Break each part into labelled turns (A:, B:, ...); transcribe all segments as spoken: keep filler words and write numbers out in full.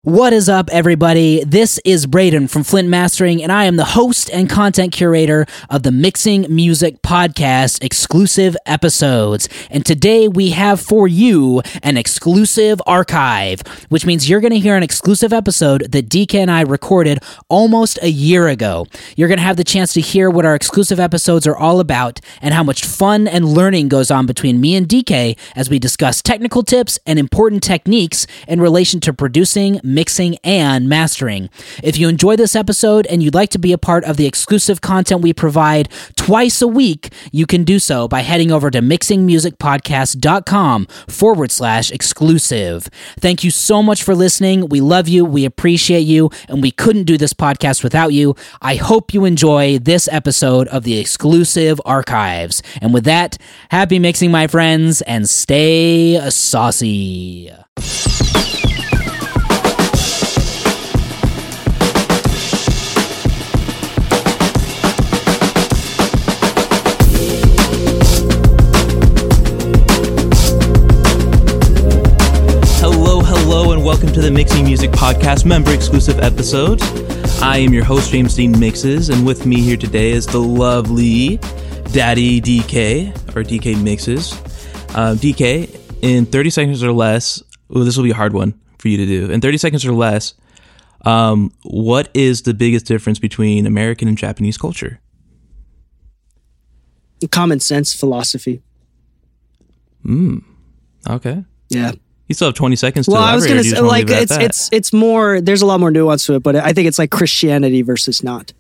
A: What is up, everybody? This is Braden from Flint Mastering, and I am the host and content curator of the Mixing Music Podcast exclusive episodes. And today we have for you an exclusive archive, which means you're going to hear an exclusive episode that D K and I recorded almost a year ago. You're going to have the chance to hear what our exclusive episodes are all about and how much fun and learning goes on between me and D K as we discuss technical tips and important techniques in relation to producing, mixing, and mastering. If you enjoy this episode and you'd like to be a part of the exclusive content we provide twice a week, you can do so by heading over to mixingmusicpodcast.com forward slash exclusive. Thank you so much for listening. We love you. We appreciate you. And we couldn't do this podcast without you. I hope you enjoy this episode of the exclusive archives. And with that, happy mixing, my friends, and stay saucy.
B: Hello and welcome to the Mixing Music Podcast member-exclusive episode. I am your host, James Dean Mixes, and with me here today is the lovely Daddy D K, or D K Mixes. Uh, D K, in thirty seconds or less, ooh, this will be a hard one for you to do. In thirty seconds or less, um, what is the biggest difference between American and Japanese culture?
C: Common sense philosophy.
B: Hmm. Okay.
C: Yeah.
B: You still have twenty seconds to
C: well,
B: elaborate.
C: I was going to say, like,
B: it
C: it's it's it's more. There's a lot more nuance to it, but I think it's like Christianity versus not.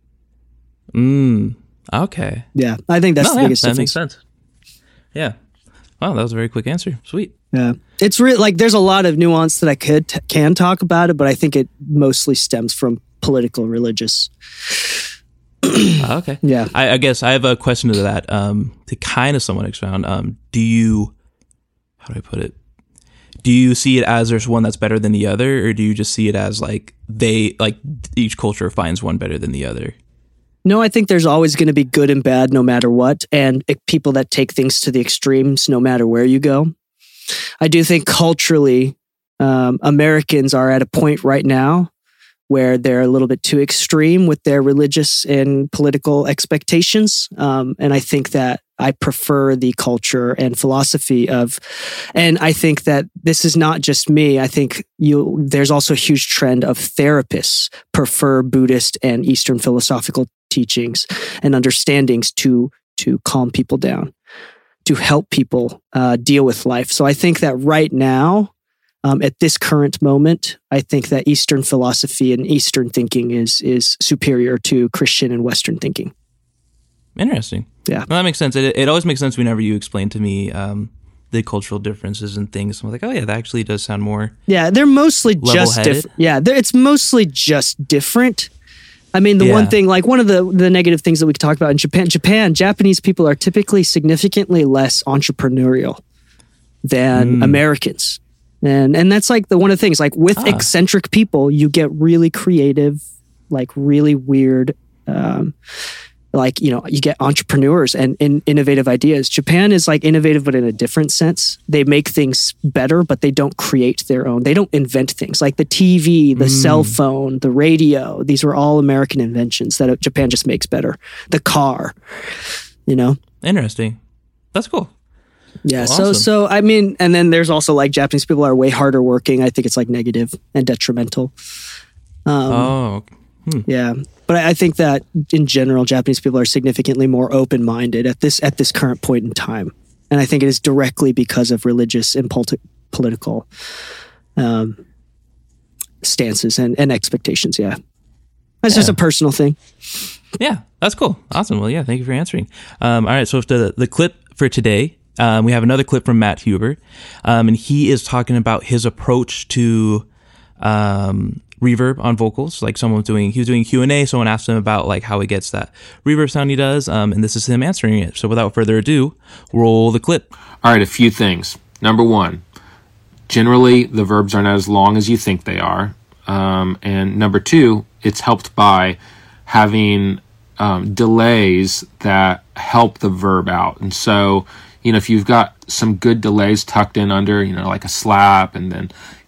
B: Mm. Okay.
C: Yeah, I think that's
B: no,
C: the
B: yeah,
C: biggest
B: that
C: difference.
B: makes sense. Yeah. Wow, that was a very quick answer. Sweet.
C: Yeah, it's real. Like, there's a lot of nuance that I could t- can talk about it, but I think it mostly stems from political, religious.
B: uh, okay.
C: Yeah.
B: I, I guess I have a question to that. Um, to kind of somewhat expound. Um, do you? How do I put it? Do you see it as there's one that's better than the other, or do you just see it as like they like each culture finds one better than the other?
C: No, I think there's always going to be good and bad no matter what, and it, people that take things to the extremes no matter where you go. I do think culturally, um, Americans are at a point right now where they're a little bit too extreme with their religious and political expectations. Um, and I think that I prefer the culture and philosophy of, and I think that this is not just me. I think you there's also a huge trend of therapists prefer Buddhist and Eastern philosophical teachings and understandings to to calm people down, to help people uh, deal with life. So I think that right now, um, at this current moment, I think that Eastern philosophy and Eastern thinking is is superior to Christian and Western thinking.
B: Interesting.
C: Yeah.
B: Well, that makes sense. It, it always makes sense whenever you explain to me um, the cultural differences and things. I'm like, oh yeah, that actually does sound more
C: Yeah, they're mostly just
B: level-headed.
C: different. Yeah, they're- it's mostly just different. I mean, the
B: Yeah.
C: one thing, like one of the, the negative things that we could talk about in Japan, Japan, Japanese people are typically significantly less entrepreneurial than
B: Mm.
C: Americans. And and that's like the one of the things, like with
B: Ah.
C: eccentric people, you get really creative, like really weird, um, like, you know, you get entrepreneurs and, and innovative ideas. Japan is like innovative, but in a different sense. They make things better, but they don't create their own. They don't invent things like the T V, the
B: Mm.
C: cell phone, the radio. These were all American inventions that Japan just makes better. The car, you know?
B: interesting. That's cool.
C: Yeah.
B: Well,
C: so,
B: awesome.
C: so, I mean, and then there's also like Japanese people are way harder working. I think it's like negative and detrimental. Um,
B: oh, hmm.
C: Yeah, but I I think that in general, Japanese people are significantly more open-minded at this at this current point in time, and I think it is directly because of religious and politi- political um, stances and, and expectations. Yeah, that's
B: Yeah.
C: just a personal thing.
B: Yeah, that's cool. Awesome. Well, yeah, thank you for answering. Um, all right, so the the clip for today, um, we have another clip from Matt Huber, um, and he is talking about his approach to um, reverb on vocals. Like someone was doing, he was doing Q and A. Someone asked him about like how he gets that reverb sound he does, um, and this is him answering it. So without further ado, roll the clip.
D: All right, a few things. Number one, generally the verbs are not as long as you think they are. Um, and number two, it's helped by having um, delays that help the verb out. And so, you know, if you've got some good delays tucked in under, you know, like a slap and then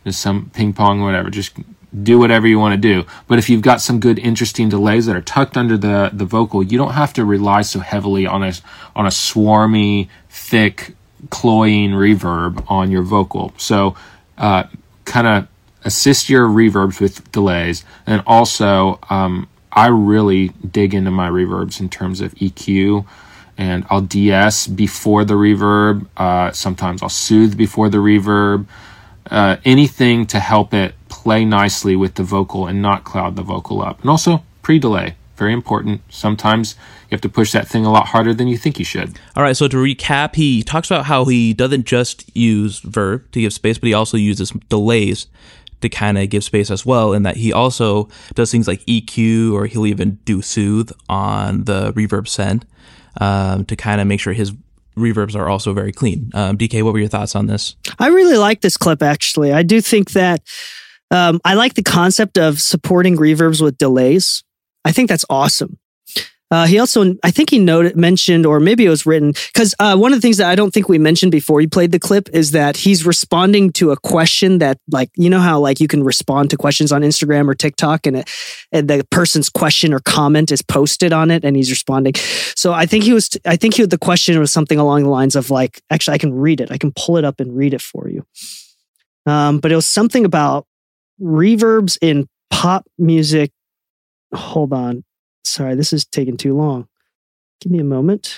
D: There's some ping pong, whatever. Just do whatever you want to do. But if you've got some good, interesting delays that are tucked under the, the vocal, you don't have to rely so heavily on a, on a swarmy, thick, cloying reverb on your vocal. So uh, kind of assist your reverbs with delays. And also, um, I really dig into my reverbs in terms of E Q, and I'll D S before the reverb. Uh, sometimes I'll soothe before the reverb. Uh, anything to help it play nicely with the vocal and not cloud the vocal up. And also pre-delay, very important. Sometimes you have to push that thing a lot harder than you think you should.
B: All right, so to recap, he talks about how he doesn't just use verb to give space, but he also uses delays to kind of give space as well, and that he also does things like E Q, or he'll even do soothe on the reverb send um, to kind of make sure his reverbs are also very clean. Um, D K, what were your thoughts on this?
C: I really like this clip, actually. I do think that um, I like the concept of supporting reverbs with delays. I think that's awesome. Uh, he also, I think he noted, mentioned, or maybe it was written, because uh, one of the things that I don't think we mentioned before you played the clip is that he's responding to a question that, like, you know how like you can respond to questions on Instagram or TikTok, and, it, and the person's question or comment is posted on it, and he's responding. So I think he was, I think he, the question was something along the lines of like, actually, I can read it. I can pull it up and read it for you. Um, but it was something about reverbs in pop music. Hold on. Sorry, this is taking too long. Give me a moment.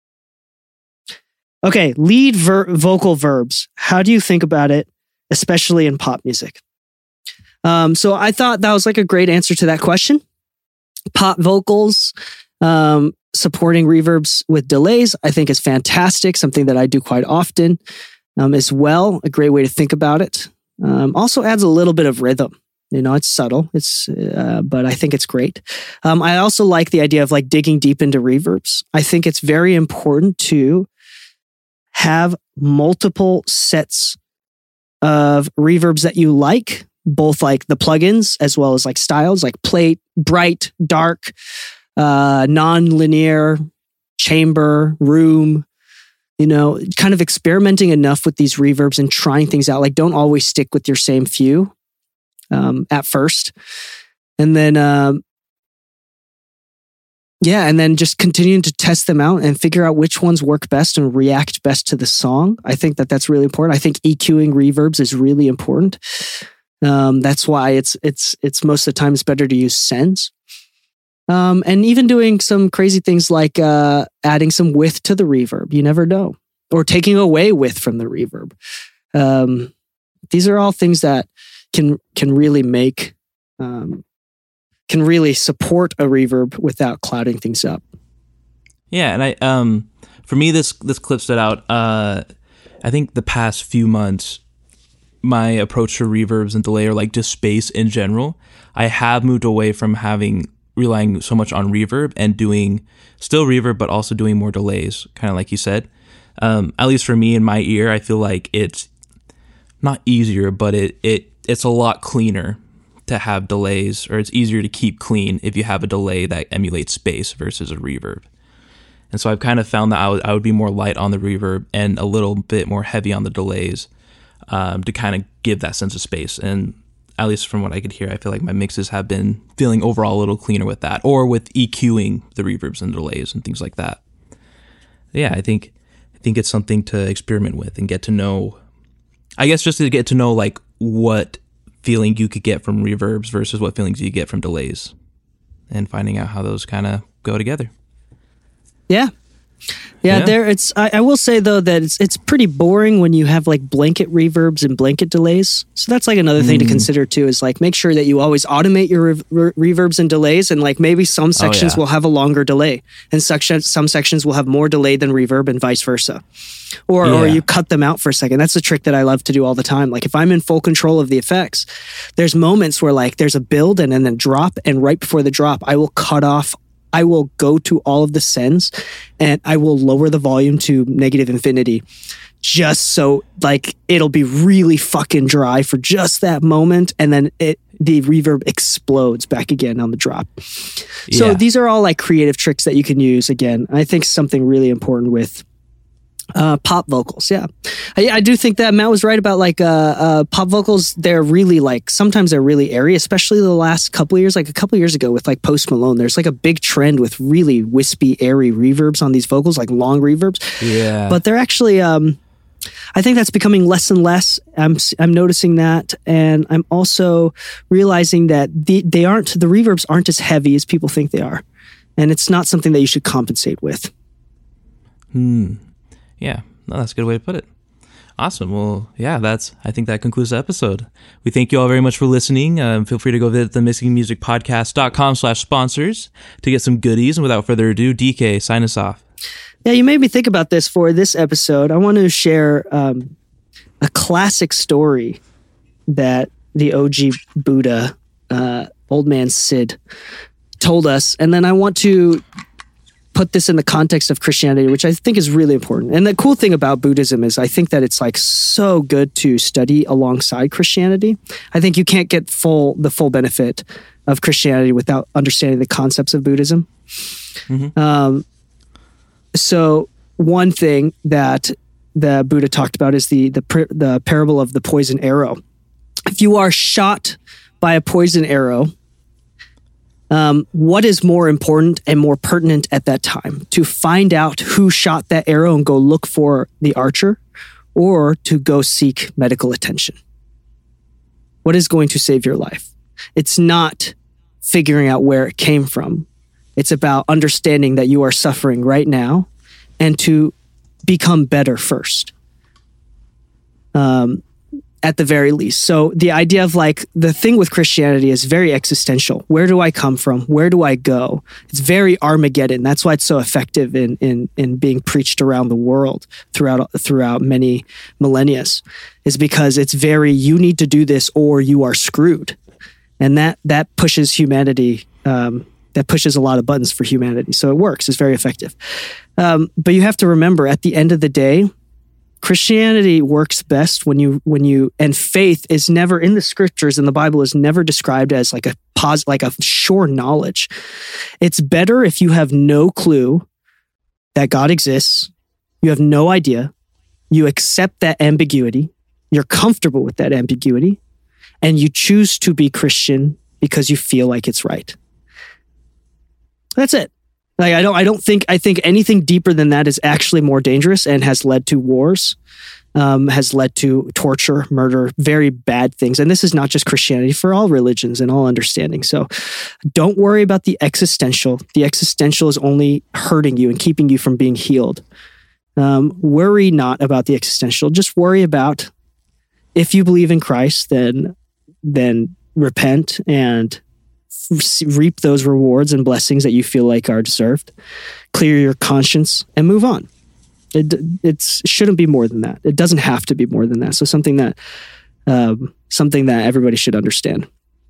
C: Okay, lead ver- vocal verbs. How do you think about it, especially in pop music? Um, so I thought that was like a great answer to that question. Pop vocals, um, supporting reverbs with delays, I think is fantastic. Something that I do quite often um, as well. A great way to think about it. Um, also adds a little bit of rhythm. You know, it's subtle, It's, uh, but I think it's great. Um, I also like the idea of like digging deep into reverbs. I think it's very important to have multiple sets of reverbs that you like, both like the plugins as well as like styles, like plate, bright, dark, uh, non-linear, chamber, room. You know, kind of experimenting enough with these reverbs and trying things out. Like, don't always stick with your same few. Um, at first, and then, um, yeah, and then just continuing to test them out and figure out which ones work best and react best to the song. I think that that's really important. I think EQing reverbs is really important. Um, that's why it's it's it's most of the time it's better to use sends. Um, and even doing some crazy things like uh, adding some width to the reverb. You never know, or taking away width from the reverb. Um, these are all things that can can really make um, can really support a reverb without clouding things up.
B: Yeah, and I um for me this this clip stood out. Uh, I think the past few months, my approach to reverbs and delay, or like just space in general, I have moved away from having relying so much on reverb and doing still reverb, but also doing more delays, kind of like you said. Um, at least for me in my ear, I feel like it's not easier, but it it it's a lot cleaner to have delays, or it's easier to keep clean if you have a delay that emulates space versus a reverb. And so I've kind of found that I would, I would be more light on the reverb and a little bit more heavy on the delays um, to kind of give that sense of space. And at least from what I could hear, I feel like my mixes have been feeling overall a little cleaner with that, or with EQing the reverbs and delays and things like that. Yeah, I think I think it's something to experiment with and get to know. I guess just to get to know like what feeling you could get from reverbs versus what feelings you get from delays, and finding out how those kind of go together.
C: Yeah. Yeah,
B: Yeah.
C: there it's I, I will say though that it's it's pretty boring when you have like blanket reverbs and blanket delays. So that's like another thing to consider too, is like make sure that you always automate your re- re- reverbs and delays, and like maybe some sections
B: yeah.
C: will have a longer delay, and section some sections will have more delay than reverb, and vice versa. Or or
B: Yeah.
C: you cut them out for a second. That's a trick that I love to do all the time. Like if I'm in full control of the effects, there's moments where like there's a build and then drop, and right before the drop, I will cut off I will go to all of the sends and I will lower the volume to negative infinity, just so like it'll be really fucking dry for just that moment, and then it the reverb explodes back again on the drop. So
B: Yeah.
C: these are all like creative tricks that you can use. Again, I think something really important with Uh, pop vocals, yeah. I, I do think that Matt was right about like uh, uh, pop vocals. They're really like, sometimes they're really airy, especially the last couple of years. Like a couple of years ago with like Post Malone, there's like a big trend with really wispy, airy reverbs on these vocals, like long reverbs.
B: Yeah.
C: But they're actually, um, I think that's becoming less and less. I'm I'm noticing that, and I'm also realizing that the, they aren't the reverbs aren't as heavy as people think they are, and it's not something that you should compensate with.
B: Hmm. Yeah, no, that's a good way to put it. Awesome. Well, yeah, that's. I think that concludes the episode. We thank you all very much for listening. Um, feel free to go visit the mixing music podcast dot com slash sponsors to get some goodies. And without further ado, D K, sign us off.
C: Yeah, you made me think about this for this episode. I want to share um, a classic story that the O G Buddha, uh, Old Man Sid, told us, and then I want to put this in the context of Christianity, which I think is really important. And the cool thing about Buddhism is I think that it's like so good to study alongside Christianity. I think you can't get full the full benefit of Christianity without understanding the concepts of Buddhism. Mm-hmm. Um, so one thing that the Buddha talked about is the the the parable of the poison arrow. If you are shot by a poison arrow, Um, what is more important and more pertinent at that time? To find out who shot that arrow and go look for the archer, or to go seek medical attention? What is going to save your life? It's not figuring out where it came from. It's about understanding that you are suffering right now and to become better first. Um, at the very least. So the idea of like, the thing with Christianity is very existential. Where do I come from? Where do I go? It's very Armageddon. That's why it's so effective in in in being preached around the world throughout throughout many millennia, is because it's very, you need to do this or you are screwed. And that that pushes humanity, um, that pushes a lot of buttons for humanity. So it works. It's very effective. Um, but you have to remember, at the end of the day, Christianity works best when you when you and faith is never in the scriptures, and the Bible is never described as like a pos, like a sure knowledge. It's better if you have no clue that God exists, you have no idea, you accept that ambiguity, you're comfortable with that ambiguity, and you choose to be Christian because you feel like it's right. That's it. Like, I don't, I don't think, I think anything deeper than that is actually more dangerous and has led to wars, um, has led to torture, murder, very bad things. And this is not just Christianity, for all religions and all understanding. So don't worry about the existential. The existential is only hurting you and keeping you from being healed. Um, worry not about the existential. Just worry about, if you believe in Christ, then, then repent and reap those rewards and blessings that you feel like are deserved. Clear your conscience and move on. It it's, shouldn't be more than that. It doesn't have to be more than that. So something that um, something that everybody should understand.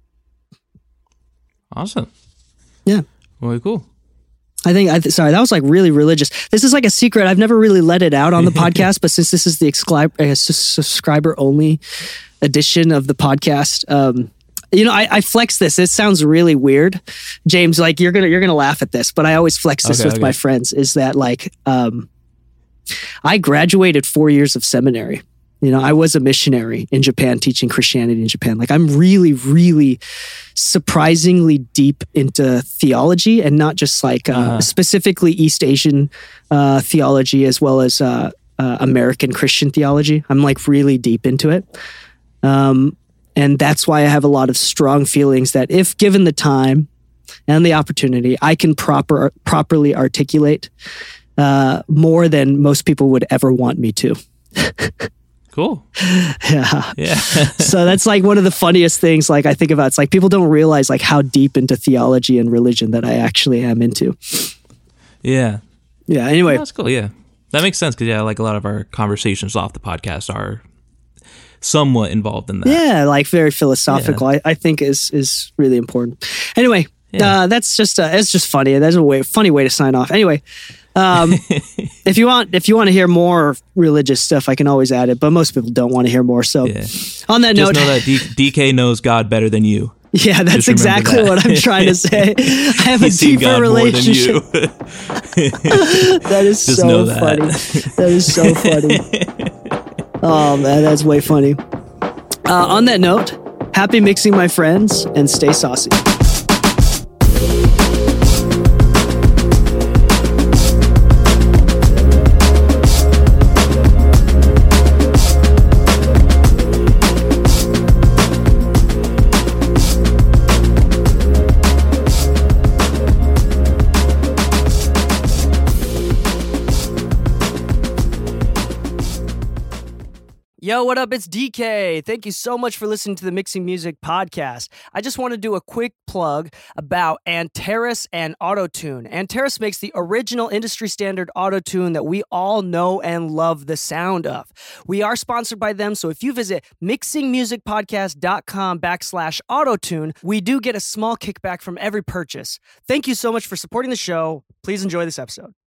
B: Awesome.
C: Yeah.
B: Very cool.
C: I think, I th- sorry, that was like really religious. This is like a secret. I've never really let it out on the podcast, but since this is the excli- uh, subscriber only edition of the podcast, um, you know, I, I flex this. It sounds really weird, James. Like you're gonna you're gonna laugh at this, but I always flex this
B: okay,
C: with
B: okay.
C: my friends. Is that like um, I graduated four years of seminary. You know, I was a missionary in Japan, teaching Christianity in Japan. Like I'm really, really surprisingly deep into theology, and not just like uh, uh-huh. specifically East Asian uh, theology, as well as uh, uh, American Christian theology. I'm like really deep into it. Um, And that's why I have a lot of strong feelings that if given the time and the opportunity, I can proper properly articulate uh, more than most people would ever want me to.
B: Cool.
C: Yeah.
B: Yeah.
C: So that's like one of the funniest things like I think about. It's like people don't realize like how deep into theology and religion that I actually am into.
B: Yeah.
C: Yeah. Anyway.
B: Oh, that's cool. Yeah. That makes sense because, yeah, like a lot of our conversations off the podcast are somewhat involved in that.
C: Yeah, like very philosophical. Yeah. I, I think is is really important. Anyway, yeah. uh, that's just uh, it's just funny. That's a way funny way to sign off. Anyway, um, if you want if you want to hear more religious stuff, I can always add it. But most people don't want to hear more. So,
B: yeah.
C: on that
B: just
C: note,
B: know that D- DK knows God better than you.
C: Yeah, that's
B: Just remember
C: exactly
B: that.
C: what I'm trying to say. I have a
B: He's seen
C: deeper
B: God more than
C: relationship.
B: you.
C: That is
B: Just
C: so
B: know that.
C: funny. That is so funny. Oh man, that's way funny. Uh, on that note, happy mixing, my friends, and stay saucy. Yo, what up? It's D K. Thank you so much for listening to the Mixing Music Podcast. I just want to do a quick plug about Antares and Auto-Tune. Antares makes the original industry standard auto-tune that we all know and love the sound of. We are sponsored by them, so if you visit mixingmusicpodcast.com backslash auto-tune, we do get a small kickback from every purchase. Thank you so much for supporting the show. Please enjoy this episode.